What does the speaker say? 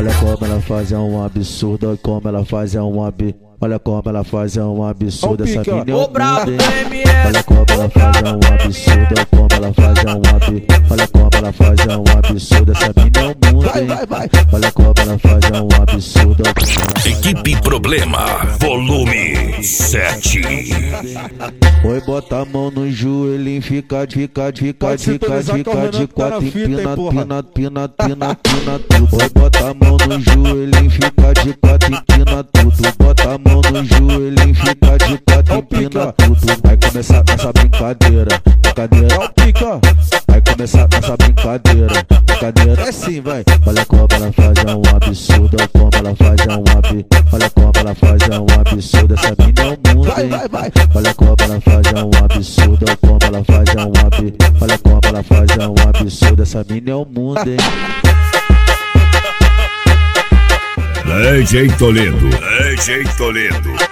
Olha como ela faz, é um absurdo. Olha como ela faz, é um absurdo. Olha como ela faz, é um absurdo. Essa mina é um mundo, hein? Olha como ela faz, é um absurdo. Olha como ela faz, é um absurdo. Olha como ela faz, é um absurdo. Essa mina é um mundo, hein? Olha como ela faz, é um absurdo. Equipe Problema, volume 7. Oi, bota a mão no joelho, fica de quatro, pina tudo. Oi, bota a mão no joelho, fica de quatro, empina tudo. Bota a mão no joelho, fica de quatro, empina tudo. Vai começar essa brincadeira, vai começar essa brincadeira, é assim, vai. Olha como ela faz, é um absurdo. Olha como ela faz, é um absurdo. Olha como ela faz, é um absurdo. Essa mina é um mundo, hein? Olha como ela faz, é um absurdo. Olha como ela faz, é um absurdo. Olha como ela faz, é um absurdo. Essa mina é um mundo, hein? DJ Toledo.